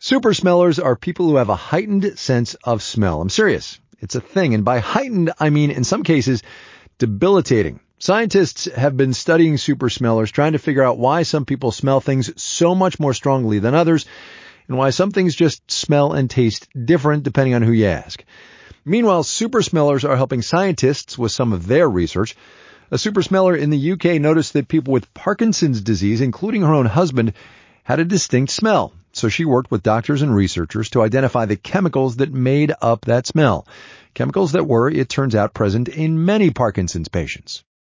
Super smellers are people who have a heightened sense of smell. I'm serious. It's a thing. And by heightened, I mean, in some cases, debilitating. Scientists have been studying super smellers, trying to figure out why some people smell things so much more strongly than others, and why some things just smell and taste different depending on who you ask. Meanwhile, super smellers are helping scientists with some of their research. A super smeller in the UK noticed that people with Parkinson's disease, including her own husband, had a distinct smell. So she worked with doctors and researchers to identify the chemicals that made up that smell. Chemicals that were, it turns out, present in many Parkinson's patients.